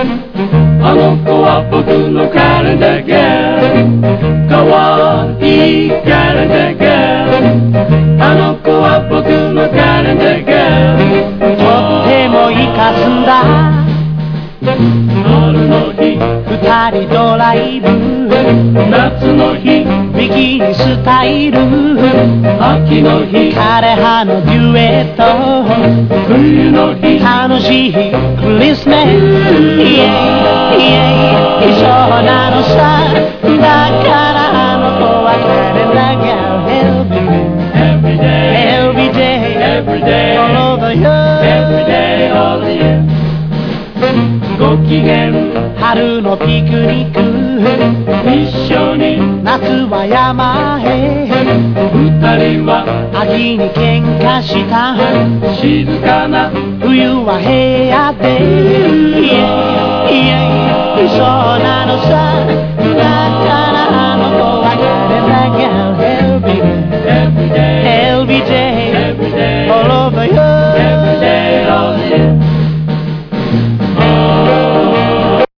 あの子は僕のカレンダーガール、かわいいカレンダーガール、あの子は僕のカレンダーガール、 とってもいかすんだ春の日二人ドライブ、 夏の日ビキニスタイル、 秋の日枯葉のデュエット、 冬の日楽しいクリスマス、イエイイエイ一緒なのさ、だからあの子はカレンダーガール Every day Every day Every day All over you Every day all the year ご機嫌春のピクニック一緒に夏は山へ二人は秋に喧嘩した静かな冬は部屋でイエイイエイ一緒